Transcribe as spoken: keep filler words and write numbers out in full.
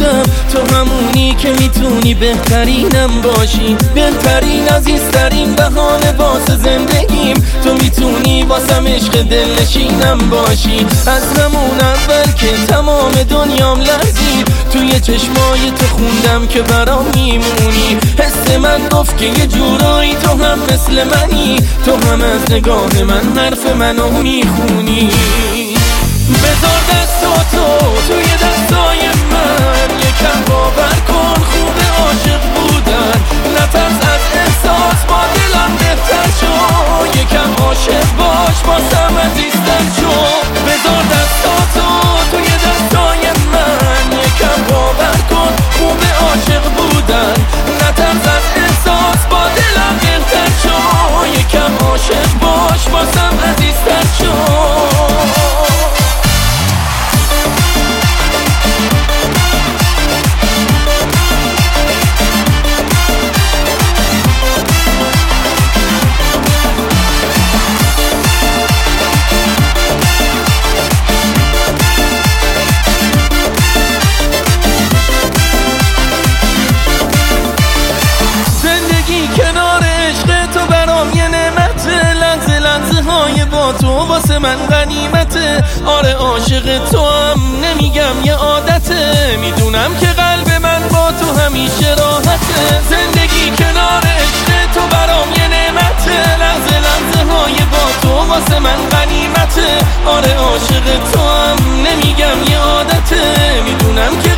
گفتم تو همونی که میتونی بهترینم باشی، بهترین عزیزترین بهانه واسه زندگیم. تو میتونی واسم عشق دلنشینم باشی، از همون اول که تمام دنیام لرزید توی چشمای تو خوندم که برام میمونی. حس من گفت که یه جورایی تو هم مثل منی، تو هم از نگاه من حرف منو میخونی. بذار دستاتو توی دستای من، یکم باور کن خوب عاشق بودن. نترس از احساس، با دلم بهتر شو، یکم عاشق باش باسم عزیزتر شو. بذار دستاتو توی دستای من، یکم باور کن خوب عاشق بودن. نترس از احساس، با دلم بهتر شو، یکم عاشق باش باسم عزیزتر شو. تو واسه من غنیمته، آره عاشق تو هم نمیگم یه عادته. میدونم که قلب من با تو همیشه راحته، زندگی کنار عشق تو برام یه نعمته. لحظه لحظه های با تو واسه من غنیمته، آره عاشق تو هم نمیگم یه عادته. میدونم که